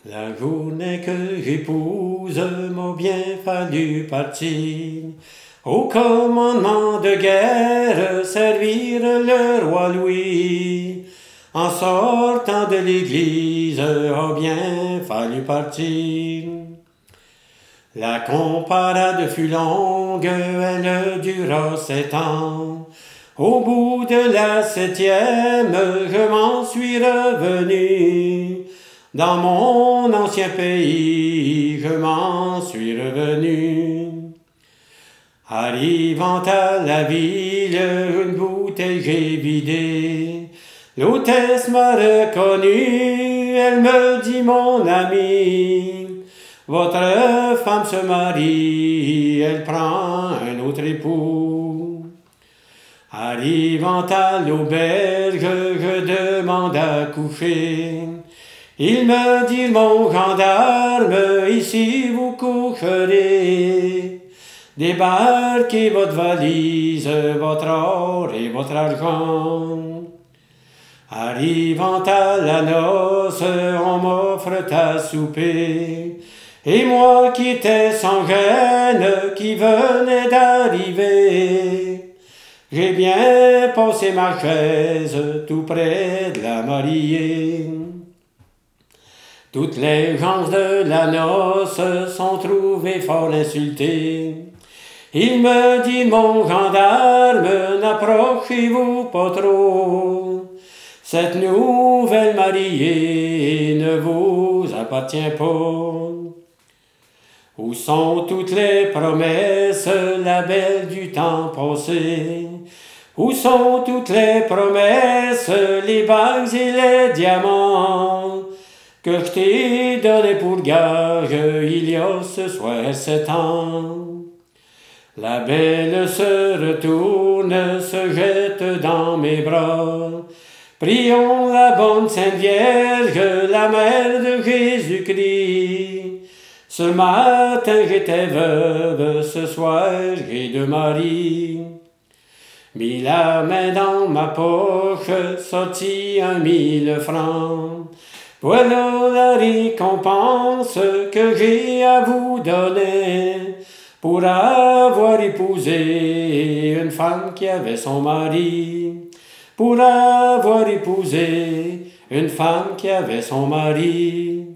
La journée que j'épouse m'a bien fallu partir au commandement de guerre, servir le roi Louis. En sortant de l'église, a bien fallu partir. La comparade fut longue, elle dura 7 ans. Au bout de la 7e, je m'en suis revenu. Dans mon ancien pays, je m'en suis revenu. Arrivant à la ville, une bouteille j'ai vidée. L'hôtesse m'a reconnu, elle me dit: mon ami, votre femme se marie, elle prend un autre époux. Arrivant à l'auberge, je demande à coucher. Il me dit: mon gendarme, ici vous coucherez. Débarquez votre valise, votre or et votre argent. Arrivant à la noce, on m'offre à souper. Et moi qui étais sans gêne, qui venais d'arriver, j'ai bien passé ma chaise tout près de la mariée. Toutes les gens de la noce sont trouvés fort insultés. Il me dit: mon gendarme, n'approchez-vous pas trop. Cette nouvelle mariée ne vous appartient pas. Où sont toutes les promesses, la belle du temps passé? Où sont toutes les promesses, les bagues et les diamants que je t'ai donné pour gage il y a ce soir 7 ans? La belle se retourne, se jette dans mes bras. Prions la bonne Sainte Vierge, la mère de Jésus-Christ. Ce matin j'étais veuve, ce soir j'ai 2 maris. Mis la main dans ma poche, sorti 1 000 francs. Voilà la récompense que j'ai à vous donner pour avoir épousé une femme qui avait son mari. Pour avoir épousé une femme qui avait son mari.